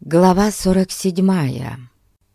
Глава 47.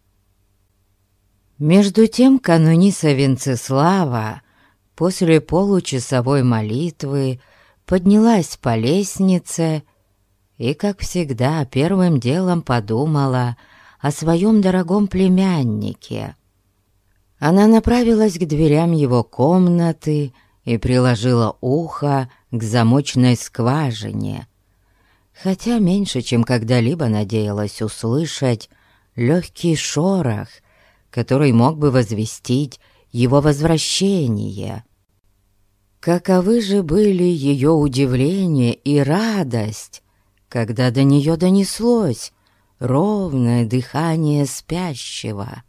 Между тем канониса Венцеслава после получасовой молитвы поднялась по лестнице и, как всегда, первым делом подумала о своем дорогом племяннике. Она направилась к дверям его комнаты и приложила ухо к замочной скважине, хотя меньше, чем когда-либо надеялась услышать легкий шорох, который мог бы возвестить его возвращение. Каковы же были ее удивление и радость, когда до нее донеслось ровное дыхание спящего.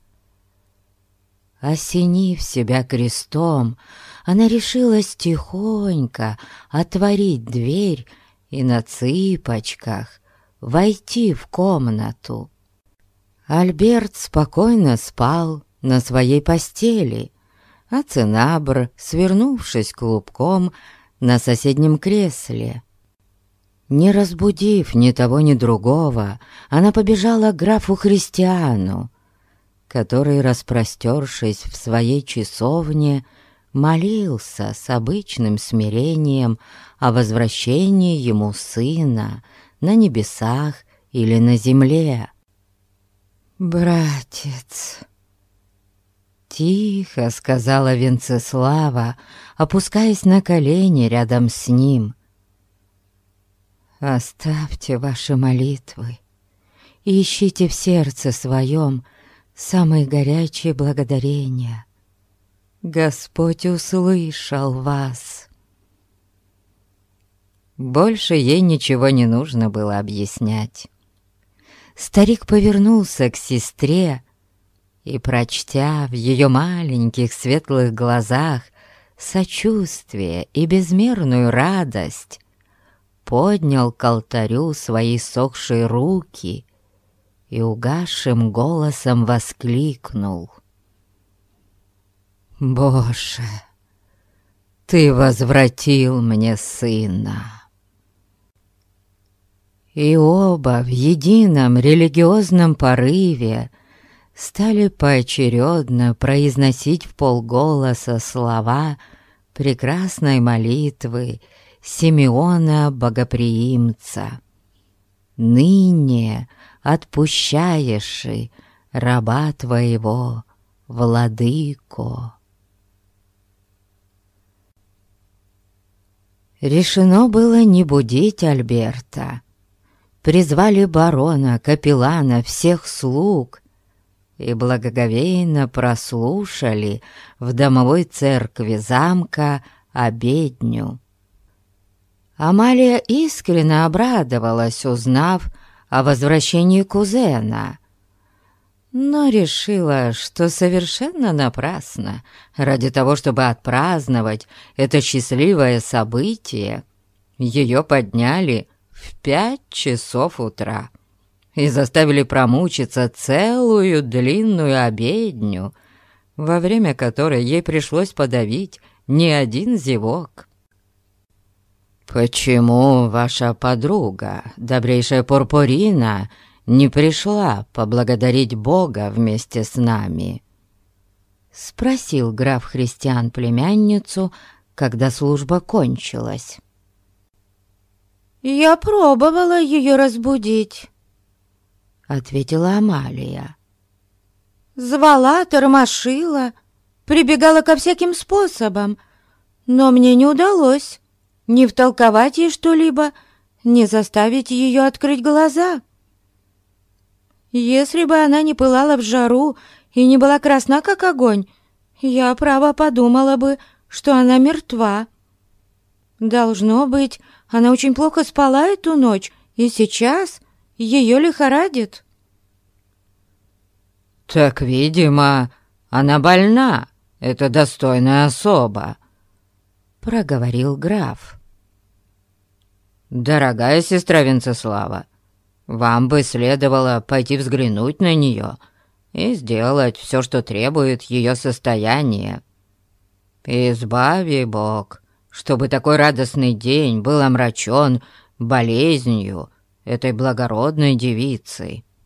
Осенив себя крестом, она решилась тихонько отворить дверь и на цыпочках войти в комнату. Альберт спокойно спал на своей постели, а Цинабр, свернувшись клубком на соседнем кресле. Не разбудив ни того, ни другого, она побежала к графу Христиану, который, распростершись в своей часовне, молился с обычным смирением о возвращении ему сына на небесах или на земле. «Братец!» — тихо сказала Венцеслава, опускаясь на колени рядом с ним. «Оставьте ваши молитвы и ищите в сердце своем самые горячие благодарения. Господь услышал вас». Больше ей ничего не нужно было объяснять. Старик повернулся к сестре и, прочтя в ее маленьких светлых глазах сочувствие и безмерную радость, поднял к алтарю свои сохшие руки и угасшим голосом воскликнул: «Боже, Ты возвратил мне сына!» И оба в едином религиозном порыве стали поочередно произносить вполголоса слова прекрасной молитвы Симеона Богоприимца: «Ныне отпущаеши раба Твоего, Владыко». Решено было не будить Альберта. Призвали барона, капеллана, всех слуг и благоговейно прослушали в домовой церкви замка обедню. Амалия искренне обрадовалась, узнав о возвращении кузена, но решила, что совершенно напрасно. Ради того, чтобы отпраздновать это счастливое событие, ее подняли в 5 часов утра и заставили промучиться целую длинную обедню, во время которой ей пришлось подавить не один зевок. «Почему ваша подруга, добрейшая Пурпурина, не пришла поблагодарить Бога вместе с нами?» — спросил граф Христиан племянницу, когда служба кончилась. «Я пробовала ее разбудить», — ответила Амалия. «Звала, тормошила, прибегала ко всяким способам, но мне не удалось ни втолковать ей что-либо, ни заставить ее открыть глаза. Если бы она не пылала в жару и не была красна, как огонь, я, право, подумала бы, что она мертва. Должно быть, она очень плохо спала эту ночь, и сейчас ее лихорадит». «Так, видимо, она больна, это достойная особа», — проговорил граф. «Дорогая сестра Венцеслава, вам бы следовало пойти взглянуть на нее и сделать все, что требует ее состояние. Избави Бог, чтобы такой радостный день был омрачен болезнью этой благородной девицы».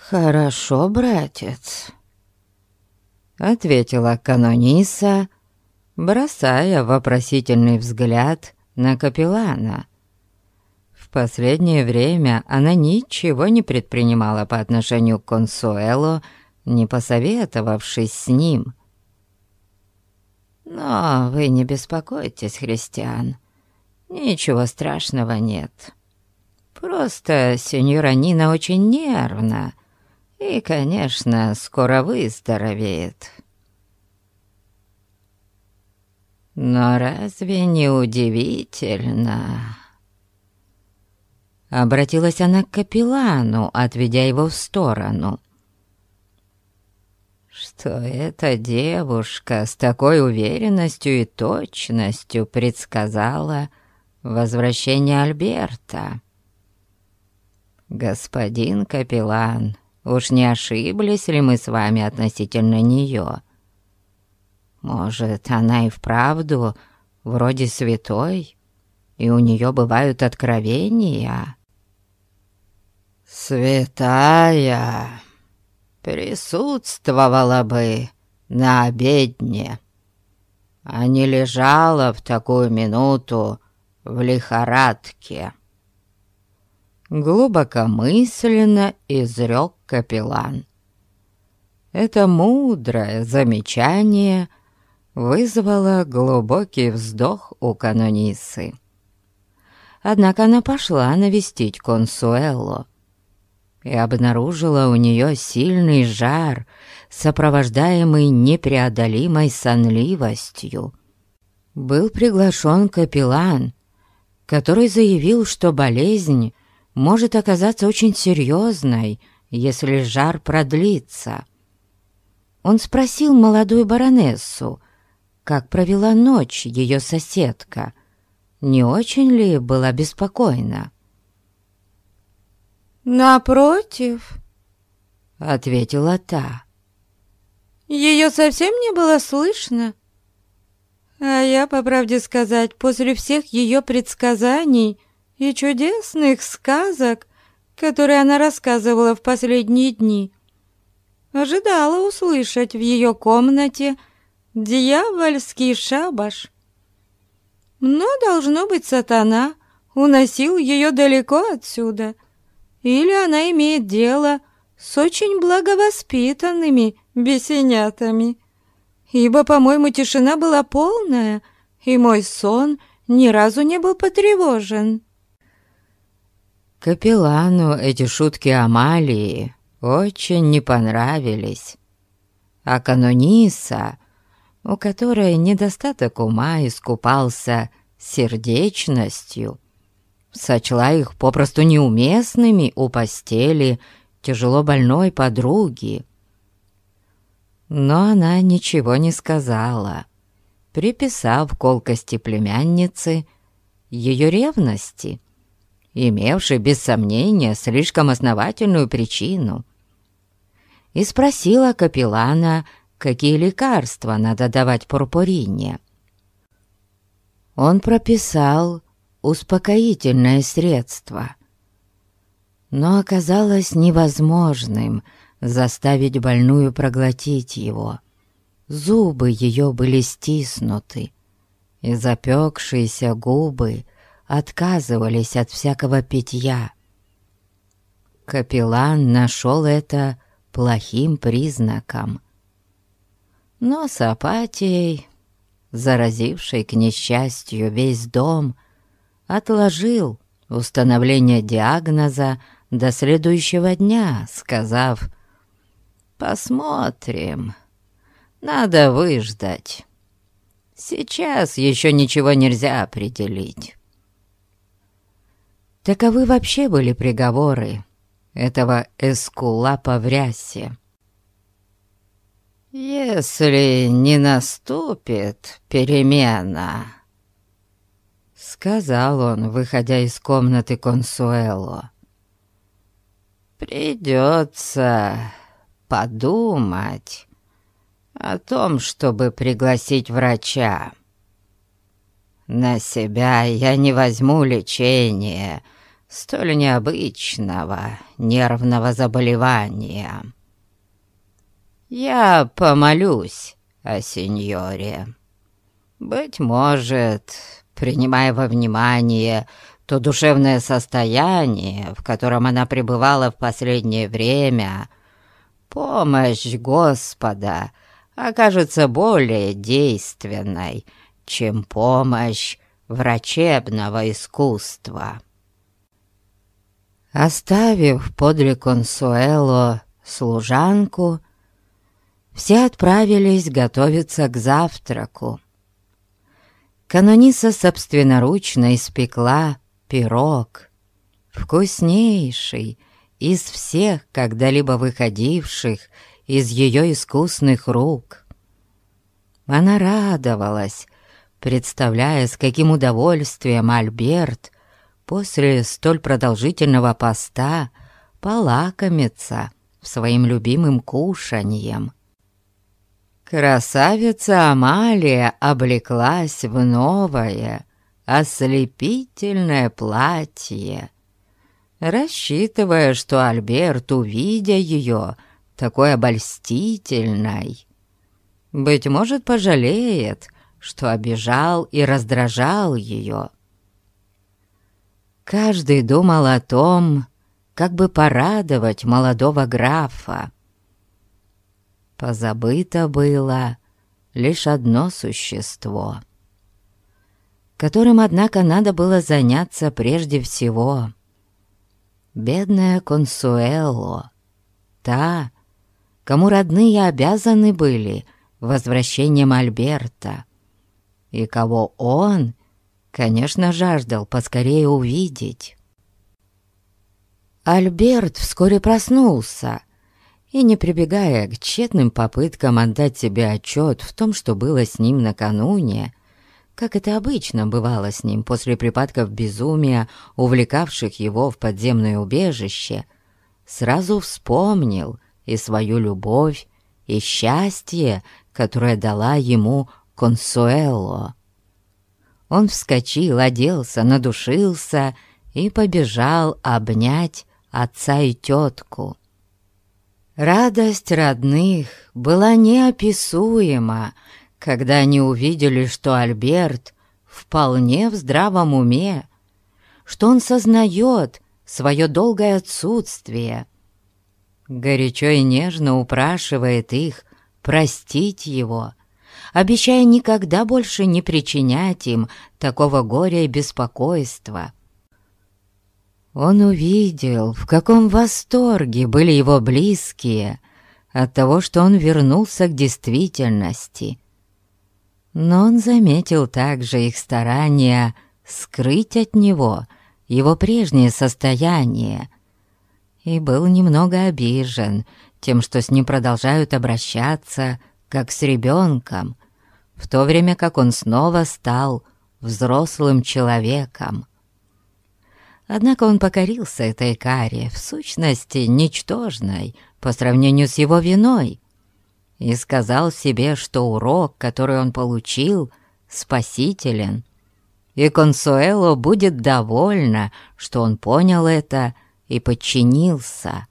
«Хорошо, братец», — ответила канониса, бросая вопросительный взгляд на капеллана. В последнее время она ничего не предпринимала по отношению к Консуэло, не посоветовавшись с ним. «Но вы не беспокойтесь, христиан, ничего страшного нет. Просто сеньора Нина очень нервна и, конечно, скоро выздоровеет». «Но разве не удивительно?» Обратилась она к капеллану, отведя его в сторону. «Что эта девушка с такой уверенностью и точностью предсказала возвращение Альберта. Господин капеллан, уж не ошиблись ли мы с вами относительно нее? Может, она и вправду вроде святой, и у нее бывают откровения?» «Святая присутствовала бы на обедне, а не лежала в такую минуту в лихорадке», — глубокомысленно изрек капеллан. Это мудрое замечание вызвало глубокий вздох у канонисы. Однако она пошла навестить Консуэло и обнаружила у нее сильный жар, сопровождаемый непреодолимой сонливостью. Был приглашен капеллан, который заявил, что болезнь может оказаться очень серьезной, если жар продлится. Он спросил молодую баронессу, как провела ночь ее соседка, не очень ли была беспокойна. «Напротив», — ответила та. «Ее совсем не было слышно. А я, по правде сказать, после всех ее предсказаний и чудесных сказок, которые она рассказывала в последние дни, ожидала услышать в ее комнате дьявольский шабаш. Но, должно быть, сатана уносил ее далеко отсюда, или она имеет дело с очень благовоспитанными бесенятами, ибо, по-моему, тишина была полная, и мой сон ни разу не был потревожен». Капеллану эти шутки Амалии очень не понравились, а канониса, у которой недостаток ума искупался сердечностью, сочла их попросту неуместными у постели тяжело больной подруги. Но она ничего не сказала, приписав колкости племянницы ее ревности, имевшей без сомнения слишком основательную причину, и спросила капеллана, какие лекарства надо давать Пурпурине. Он прописал успокоительное средство, но оказалось невозможным заставить больную проглотить его. Зубы ее были стиснуты, и запекшиеся губы отказывались от всякого питья. Капеллан нашел это плохим признаком. Но с апатией, заразившей, к несчастью, весь дом, отложил установление диагноза до следующего дня, сказав: «Посмотрим, надо выждать. Сейчас еще ничего нельзя определить». Таковы вообще были приговоры этого эскулапа в рясе. «Если не наступит перемена», — сказал он, выходя из комнаты Консуэло, «придется подумать о том, чтобы пригласить врача. На себя я не возьму лечение столь необычного нервного заболевания. Я помолюсь о сеньоре. Быть может, принимая во внимание то душевное состояние, в котором она пребывала в последнее время, помощь Господа окажется более действенной, чем помощь врачебного искусства». Оставив подле Консуэло служанку, все отправились готовиться к завтраку. Канониса собственноручно испекла пирог, вкуснейший из всех когда-либо выходивших из ее искусных рук. Она радовалась, представляя, с каким удовольствием Альберт после столь продолжительного поста полакомится своим любимым кушаньем. Красавица Амалия облеклась в новое, ослепительное платье, рассчитывая, что Альберт, увидя ее такой обольстительной, быть может, пожалеет, что обижал и раздражал ее. Каждый думал о том, как бы порадовать молодого графа. Позабыто было лишь одно существо, которым, однако, надо было заняться прежде всего. Бедная Консуэло, та, кому родные обязаны были возвращением Альберта, и кого он, конечно, жаждал поскорее увидеть. Альберт вскоре проснулся, и, не прибегая к тщетным попыткам отдать себе отчет в том, что было с ним накануне, как это обычно бывало с ним после припадков безумия, увлекавших его в подземное убежище, сразу вспомнил и свою любовь, и счастье, которое дала ему Консуэло. Он вскочил, оделся, надушился и побежал обнять отца и тетку. Радость родных была неописуема, когда они увидели, что Альберт вполне в здравом уме, что он сознает свое долгое отсутствие, горячо и нежно упрашивает их простить его, обещая никогда больше не причинять им такого горя и беспокойства. Он увидел, в каком восторге были его близкие от того, что он вернулся к действительности. Но он заметил также их старания скрыть от него его прежнее состояние и был немного обижен тем, что с ним продолжают обращаться как с ребенком, в то время как он снова стал взрослым человеком. Однако он покорился этой каре, в сущности ничтожной по сравнению с его виной, и сказал себе, что урок, который он получил, спасителен, и Консуэло будет довольна, что он понял это и подчинился.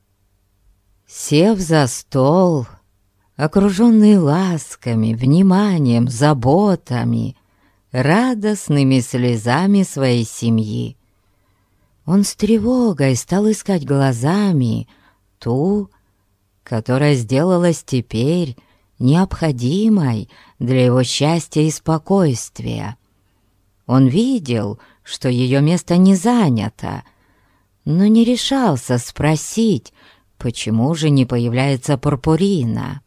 Сев за стол, окруженный ласками, вниманием, заботами, радостными слезами своей семьи, он с тревогой стал искать глазами ту, которая сделалась теперь необходимой для его счастья и спокойствия. Он видел, что ее место не занято, но не решался спросить, почему же не появляется Пурпурина.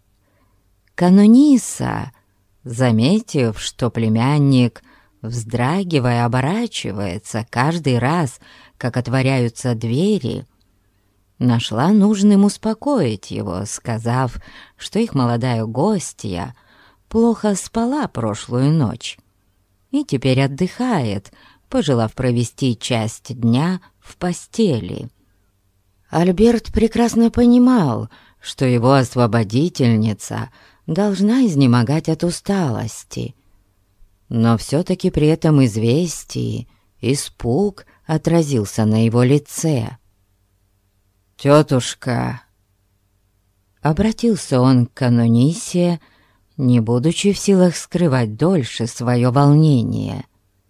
Канониса, заметив, что племянник, вздрагивая, оборачивается каждый раз, как отворяются двери, нашла нужным успокоить его, сказав, что их молодая гостья плохо спала прошлую ночь и теперь отдыхает, пожелав провести часть дня в постели. Альберт прекрасно понимал, что его освободительница должна изнемогать от усталости, но все-таки при этом известии испуг отразился на его лице. «Тетушка!» Обратился он к Канонисе, не будучи в силах скрывать дольше свое волнение.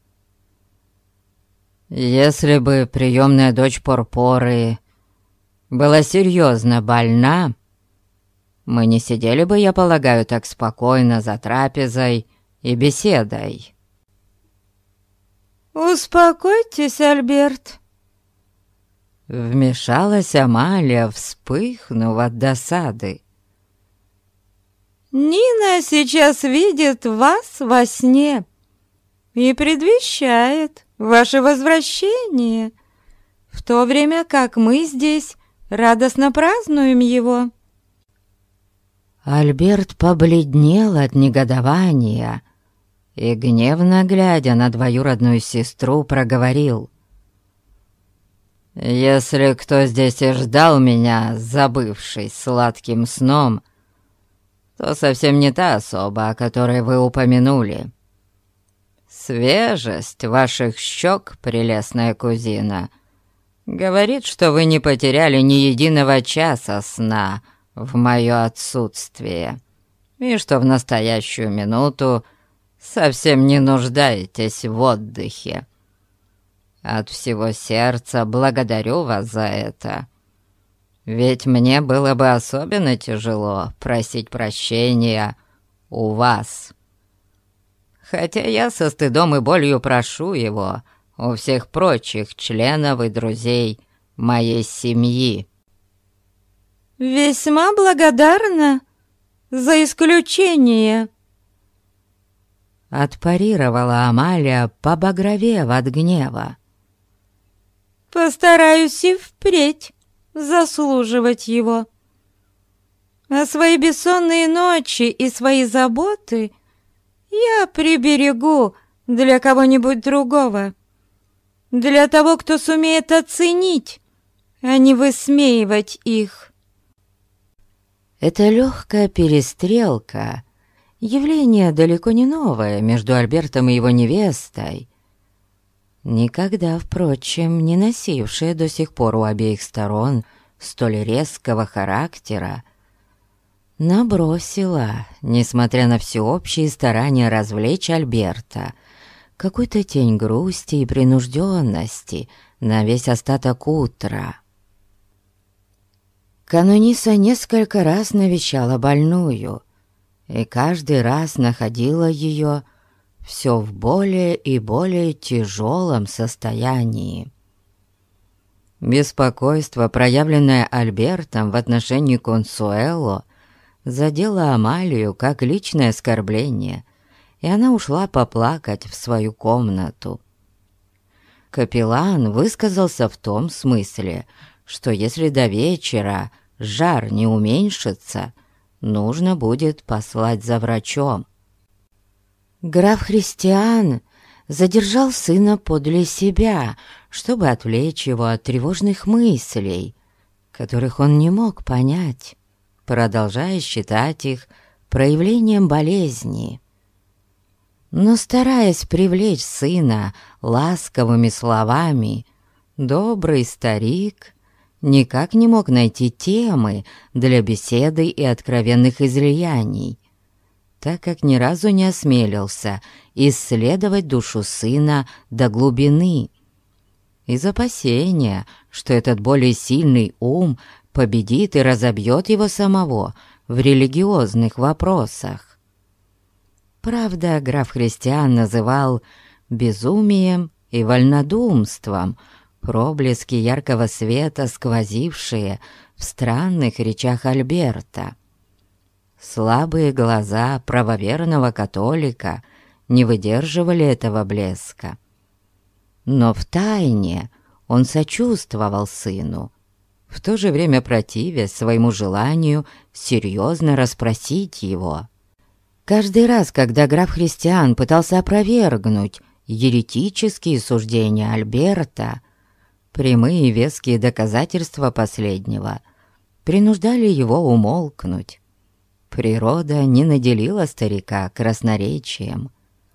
«Если бы приемная дочь Порпоры была серьезно больна, мы не сидели бы, я полагаю, так спокойно за трапезой и беседой». «Успокойтесь, Альберт», — вмешалась Амалия, вспыхнув от досады. «Нина сейчас видит вас во сне и предвещает ваше возвращение, в то время как мы здесь радостно празднуем его». Альберт побледнел от негодования и, гневно глядя на двоюродную сестру, проговорил: «Если кто здесь и ждал меня, забывшись сладким сном, то совсем не та особа, о которой вы упомянули. Свежесть ваших щек, прелестная кузина, говорит, что вы не потеряли ни единого часа сна в мое отсутствие, и что в настоящую минуту совсем не нуждаетесь в отдыхе. От всего сердца благодарю вас за это, ведь мне было бы особенно тяжело просить прощения у вас. Хотя я со стыдом и болью прошу его у всех прочих членов и друзей моей семьи». «Весьма благодарна за исключение», — отпарировала Амалия, побагровев от гнева. «Постараюсь и впредь заслуживать его. А свои бессонные ночи и свои заботы я приберегу для кого-нибудь другого, для того, кто сумеет оценить, а не высмеивать их». Эта легкая перестрелка, явление далеко не новое между Альбертом и его невестой, никогда, впрочем, не носившее до сих пор у обеих сторон столь резкого характера, набросила, несмотря на всеобщие старания развлечь Альберта, какую-то тень грусти и принужденности на весь остаток утра. Канониса несколько раз навещала больную, и каждый раз находила ее все в более и более тяжелом состоянии. Беспокойство, проявленное Альбертом в отношении Консуэло, задело Амалию как личное оскорбление, и она ушла поплакать в свою комнату. Капеллан высказался в том смысле, что если до вечера жар не уменьшится, нужно будет послать за врачом. Граф Христиан задержал сына подле себя, чтобы отвлечь его от тревожных мыслей, которых он не мог понять, продолжая считать их проявлением болезни. Но, стараясь привлечь сына ласковыми словами, добрый старик никак не мог найти темы для беседы и откровенных излияний, так как ни разу не осмелился исследовать душу сына до глубины, из опасения, что этот более сильный ум победит и разобьет его самого в религиозных вопросах. Правда, граф Христиан называл безумием и вольнодумством проблески яркого света, сквозившие в странных речах Альберта. Слабые глаза правоверного католика не выдерживали этого блеска. Но втайне он сочувствовал сыну, в то же время противясь своему желанию серьезно расспросить его. Каждый раз, когда граф Христиан пытался опровергнуть еретические суждения Альберта, прямые и веские доказательства последнего принуждали его умолкнуть. Природа не наделила старика красноречием.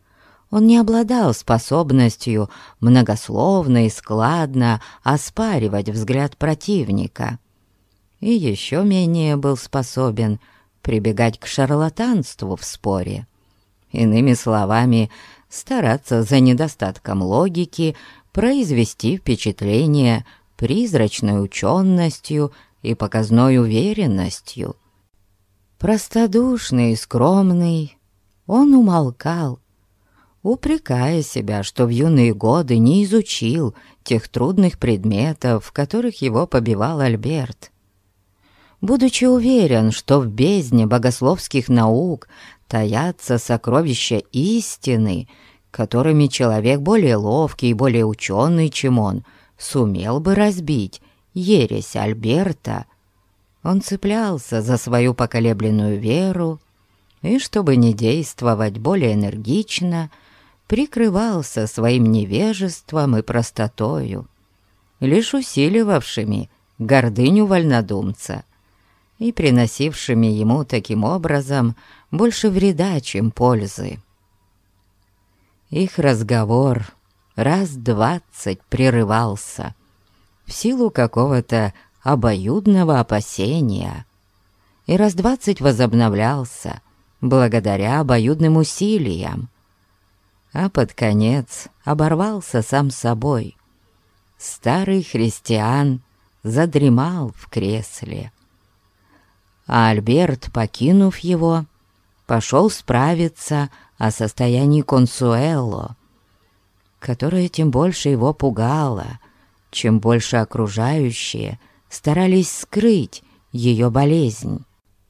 Он не обладал способностью многословно и складно оспаривать взгляд противника. И еще менее был способен прибегать к шарлатанству в споре. Иными словами, стараться за недостатком логики произвести впечатление призрачной ученостью и показной уверенностью. Простодушный и скромный, он умолкал, упрекая себя, что в юные годы не изучил тех трудных предметов, в которых его побивал Альберт. Будучи уверен, что в бездне богословских наук таятся сокровища истины, которыми человек более ловкий и более ученый, чем он, сумел бы разбить ересь Альберта, он цеплялся за свою поколебленную веру и, чтобы не действовать более энергично, прикрывался своим невежеством и простотою, лишь усиливавшими гордыню вольнодумца и приносившими ему таким образом больше вреда, чем пользы. Их разговор раз 20 прерывался в силу какого-то обоюдного опасения и раз 20 возобновлялся благодаря обоюдным усилиям, а под конец оборвался сам собой. Старый христиан задремал в кресле, а Альберт, покинув его, пошел справиться о состоянии Консуэло, которое тем больше его пугало, чем больше окружающие старались скрыть ее болезнь.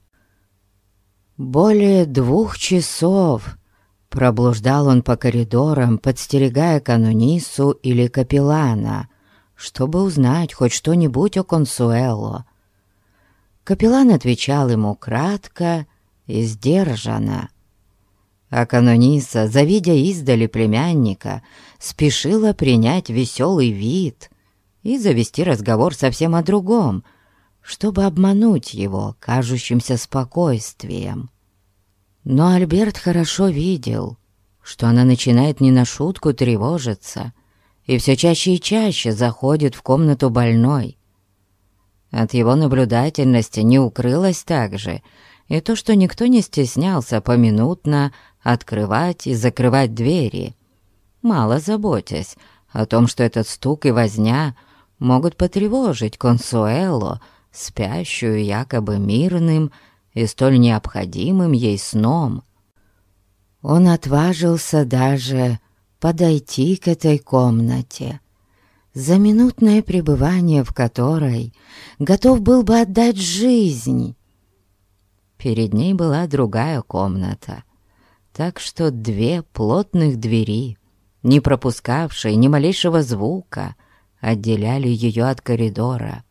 Более 2 часов проблуждал он по коридорам, подстерегая канонису или капеллана, чтобы узнать хоть что-нибудь о Консуэло. Капеллан отвечал ему кратко и сдержанно, а канониса, завидя издали племянника, спешила принять веселый вид и завести разговор совсем о другом, чтобы обмануть его кажущимся спокойствием. Но Альберт хорошо видел, что она начинает не на шутку тревожиться и все чаще и чаще заходит в комнату больной. От его наблюдательности не укрылось также и то, что никто не стеснялся поминутно открывать и закрывать двери, мало заботясь о том, что этот стук и возня могут потревожить Консуэло, спящую якобы мирным и столь необходимым ей сном. Он отважился даже подойти к этой комнате, за минутное пребывание в которой готов был бы отдать жизнь. Перед ней была другая комната, так что 2 плотных двери, не пропускавшие ни малейшего звука, отделяли ее от коридора.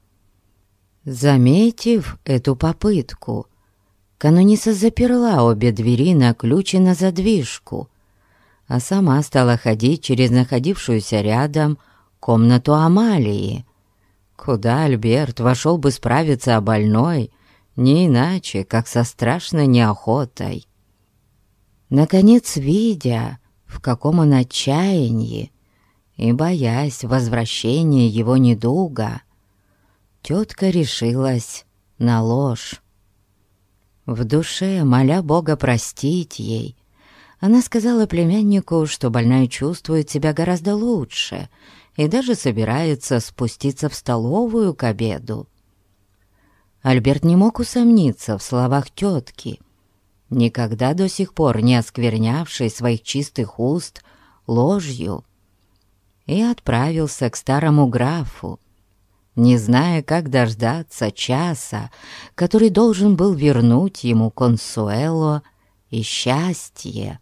Заметив эту попытку, канониса заперла обе двери на ключ и на задвижку, а сама стала ходить через находившуюся рядом комнату Амалии, куда Альберт вошел бы справиться о больной, не иначе, как со страшной неохотой. Наконец, видя, в каком он отчаянии, и боясь возвращения его недуга, тетка решилась на ложь. В душе, моля Бога простить ей, она сказала племяннику, что больная чувствует себя гораздо лучше и даже собирается спуститься в столовую к обеду. Альберт не мог усомниться в словах тетки, никогда до сих пор не осквернявшей своих чистых уст ложью, и отправился к старому графу, не зная, как дождаться часа, который должен был вернуть ему Консуэло и счастье.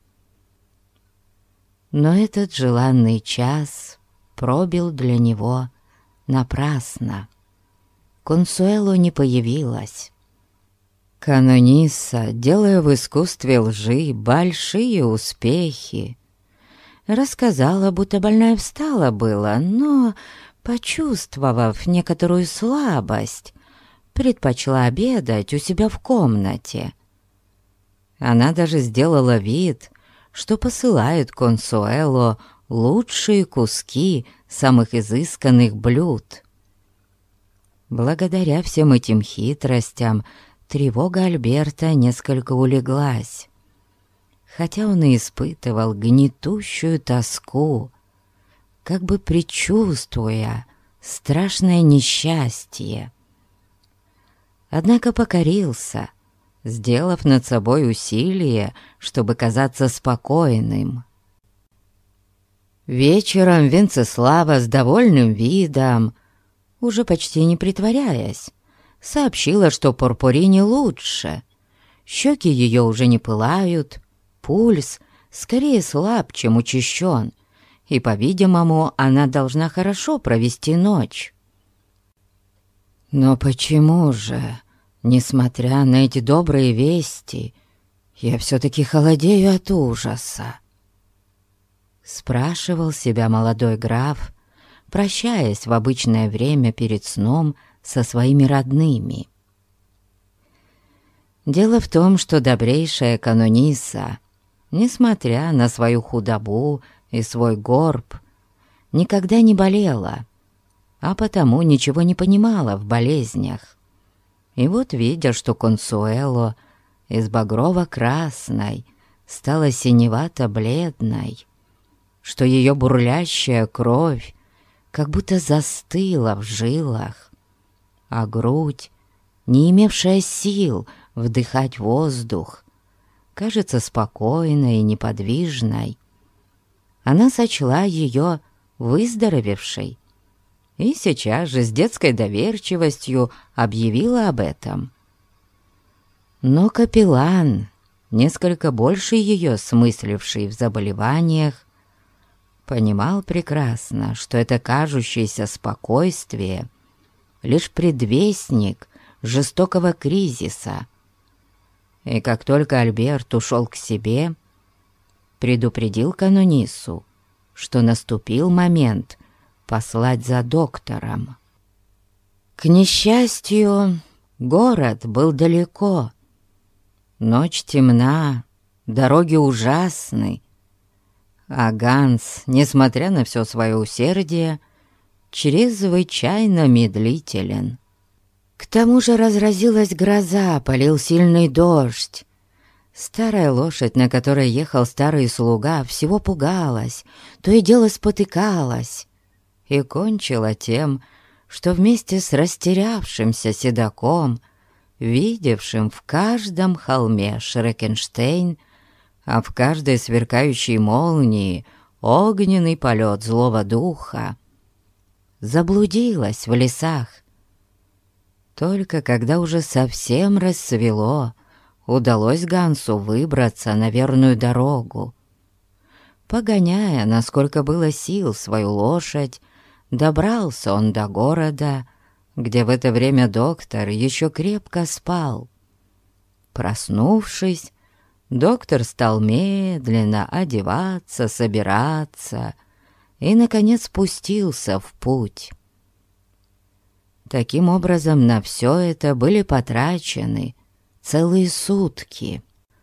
Но этот желанный час пробил для него напрасно. Консуэло не появилась. Канониса, делая в искусстве лжи большие успехи, рассказала, будто больная встала было, но, почувствовав некоторую слабость, предпочла обедать у себя в комнате. Она даже сделала вид, что посылает Консуэло лучшие куски самых изысканных блюд. Благодаря всем этим хитростям тревога Альберта несколько улеглась, хотя он и испытывал гнетущую тоску, как бы предчувствуя страшное несчастье. Однако покорился, сделав над собой усилие, чтобы казаться спокойным. Вечером Венцеслава с довольным видом, уже почти не притворяясь, сообщила, что Порпорине лучше. Щеки ее уже не пылают, пульс скорее слаб, чем учащен, и, по-видимому, она должна хорошо провести ночь. Но почему же, несмотря на эти добрые вести, я все-таки холодею от ужаса? Спрашивал себя молодой граф, прощаясь в обычное время перед сном со своими родными. Дело в том, что добрейшая канониса, несмотря на свою худобу и свой горб, никогда не болела, а потому ничего не понимала в болезнях. И вот, видя, что Консуэло из багрово-красной стала синевато-бледной, что ее бурлящая кровь как будто застыла в жилах, а грудь, не имевшая сил вдыхать воздух, кажется спокойной и неподвижной, она сочла ее выздоровевшей и сейчас же с детской доверчивостью объявила об этом. Но капеллан, несколько больше ее смысливший в заболеваниях, понимал прекрасно, что это кажущееся спокойствие — лишь предвестник жестокого кризиса. И как только Альберт ушел к себе, предупредил канонису, что наступил момент послать за доктором. К несчастью, город был далеко. Ночь темна, дороги ужасны, а Ганс, несмотря на все свое усердие, чрезвычайно медлителен. К тому же разразилась гроза, полил сильный дождь. Старая лошадь, на которой ехал старый слуга, всего пугалась, то и дело спотыкалась, и кончила тем, что вместе с растерявшимся седаком, видевшим в каждом холме Шрекенштейн, а в каждой сверкающей молнии огненный полет злого духа, заблудилась в лесах. Только когда уже совсем рассвело, удалось Гансу выбраться на верную дорогу. Погоняя, насколько было сил, свою лошадь, добрался он до города, где в это время доктор еще крепко спал. Проснувшись, доктор стал медленно одеваться, собираться и, наконец, спустился в путь. Таким образом, на все это были потрачены целые сутки.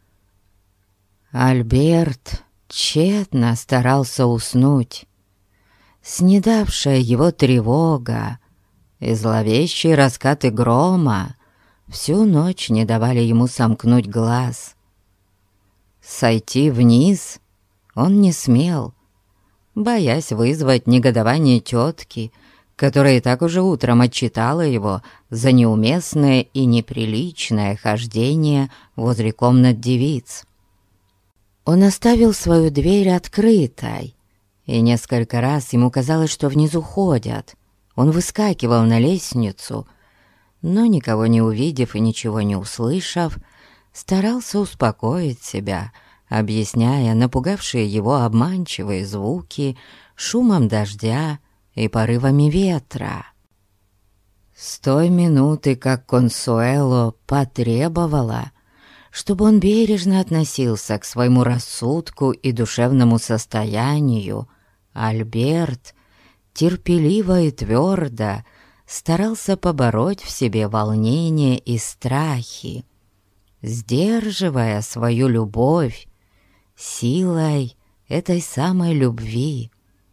Альберт тщетно старался уснуть. Снедавшая его тревога и зловещие раскаты грома всю ночь не давали ему сомкнуть глаз. Сойти вниз он не смел, боясь вызвать негодование тетки, которая и так уже утром отчитала его за неуместное и неприличное хождение возле комнат девиц. Он оставил свою дверь открытой, и несколько раз ему казалось, что внизу ходят. Он выскакивал на лестницу, но, никого не увидев и ничего не услышав, старался успокоить себя, объясняя напугавшие его обманчивые звуки шумом дождя и порывами ветра. С той минуты, как Консуэло потребовала, чтобы он бережно относился к своему рассудку и душевному состоянию, Альберт терпеливо и твердо старался побороть в себе волнение и страхи, сдерживая свою любовь силой этой самой любви.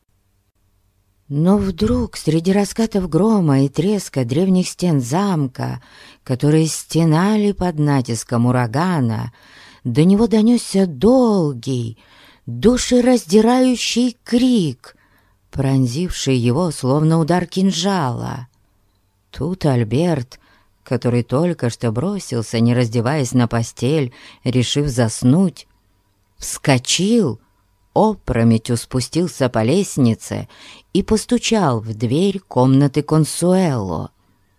Но вдруг среди раскатов грома и треска древних стен замка, которые стенали под натиском урагана, до него донесся долгий, душераздирающий крик, пронзивший его словно удар кинжала. Тут Альберт, который только что бросился, не раздеваясь, на постель, решив заснуть, вскочил, опрометью спустился по лестнице и постучал в дверь комнаты Консуэло.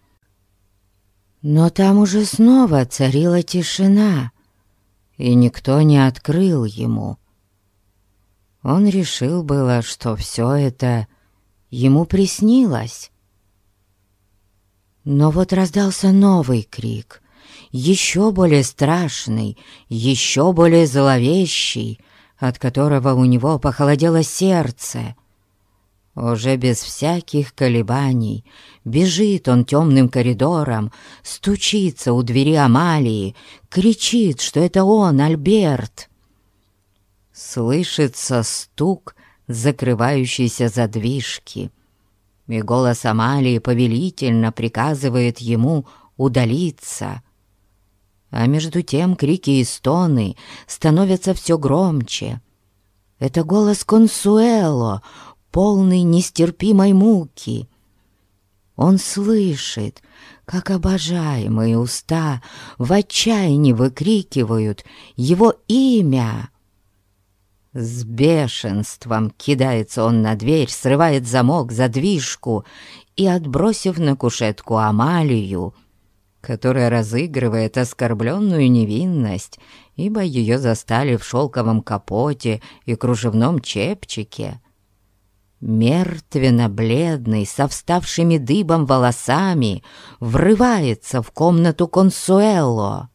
Но там уже снова царила тишина, и никто не открыл ему. Он решил было, что все это ему приснилось. Но вот раздался новый крик, еще более страшный, еще более зловещий, от которого у него похолодело сердце. Уже без всяких колебаний бежит он темным коридором, стучится у двери Амалии, кричит, что это он, Альберт. Слышится стук закрывающейся задвижки, и голос Амалии повелительно приказывает ему удалиться. А между тем крики и стоны становятся все громче. Это голос Консуэло, полный нестерпимой муки. Он слышит, как обожаемые уста в отчаянии выкрикивают его имя. С бешенством кидается он на дверь, срывает замок, задвижку и, отбросив на кушетку Амалию, которая разыгрывает оскорбленную невинность, ибо ее застали в шелковом капоте и кружевном чепчике, мертвенно-бледный, со вставшими дыбом волосами, врывается в комнату Консуэло.